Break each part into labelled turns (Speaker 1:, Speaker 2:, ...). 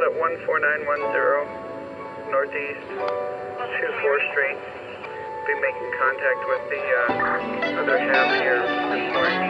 Speaker 1: at 14910 Northeast 24th Street. Be making contact with the other half here this morning.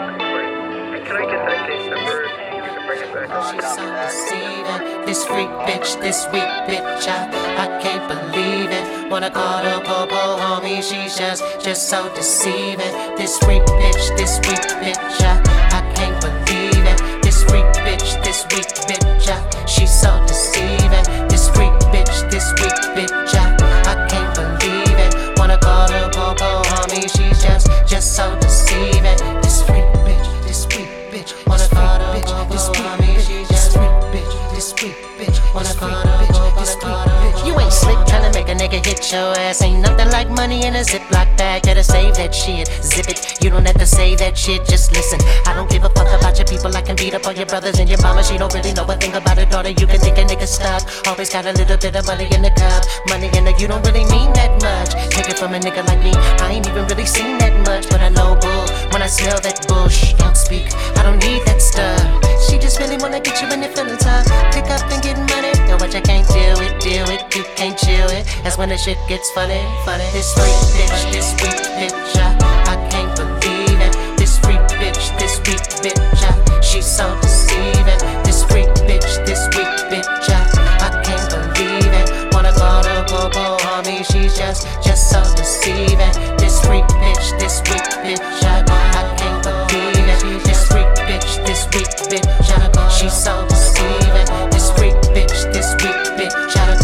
Speaker 1: And can I get that case number? You can bring it back up.
Speaker 2: She's so deceiving. This freak bitch, this weak bitch, I can't believe it. Wanna call her po-po homie, she's just so deceiving. This freak bitch, this weak bitch, I can't believe it. This freak bitch, this weak bitch, she's so deceiving. This freak bitch, this weak bitch, I can't believe it. Wanna call her po-po homie, she's just so deceiving. This freak bitch, this weak bitch, wanna call her po-po homie, she's just freak bitch, this weak bitch, wanna call her po-po, this weak bitch. You ain't slick tryna make a nigga hit your ass. Ain't nothing like money in a Ziploc bag. Gotta save that shit, zip it. You don't have to say that shit, just listen. I don't give a fuck about your people. I can beat up on your brothers and your mama. She don't really know a thing about her daughter. You can think a nigga stuck. Always got a little bit of money in the cup. Money in the, you don't really mean that much. Take it from a nigga like me. I ain't even really seen that much, but I know bull. When I smell that bush, don't speak. I don't need that stuff. She just really wanna get you when you're feeling tough. Pick up and get money. Know what you can't do it. You can't chill it. That's when the shit gets funny. This freak bitch, this weak bitch, I can't believe it. This freak bitch, this weak bitch, she's so deceiving. This freak bitch, this weak bitch, I can't believe it. Wanna call her po-po homie, she's just so deceiving. This freak bitch, this weak bitch, I can't believe it. This freak bitch, this weak bitch, she's so deceiving. This freak bitch, this weak bitch,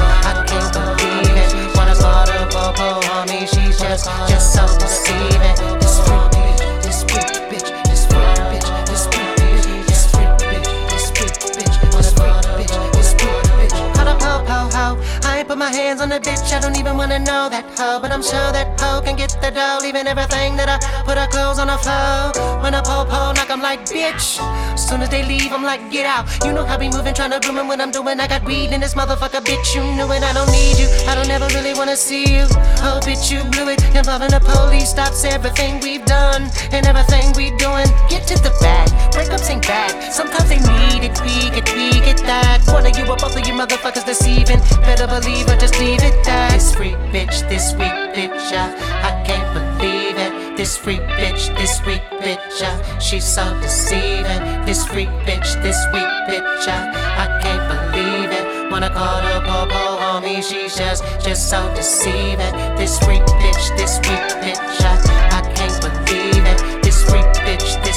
Speaker 2: I can't believe it. Wanna call her po-po homie, she's just so deceiving. This freak bitch, this weak bitch, this freak bitch, this weak bitch, this freak bitch, this weak bitch, this freak bitch, this weak bitch. Call her po-po-ho, I ain't put my hands on the bitch, I don't even wanna know that hoe, but I'm sure that hoe can get the dough, leaving everything that I put her clothes on the floor. When a po-po knock, I'm like, bitch. Soon as they leave, I'm like, get out. You know how we moving, tryna groom him when I'm doing. I got weed in this motherfucker, bitch. You knew it, I don't need you. I don't ever really wanna see you. Oh, bitch, you blew it. Involving the police stops everything we've done and everything we doing. Get to the bag. Breakups ain't bad. Sometimes they need it. We get that. One of you or both of you motherfuckers deceiving. Better believe or just leave it that. This freak bitch, this weak bitch, I can't believe it. This freak bitch, this weak bitch, she's so deceiving. This freak bitch, this weak bitch, I can't believe it. Wanna call her po-po homie, she's just so deceiving. This freak bitch, this weak bitch, I can't believe it. This freak bitch,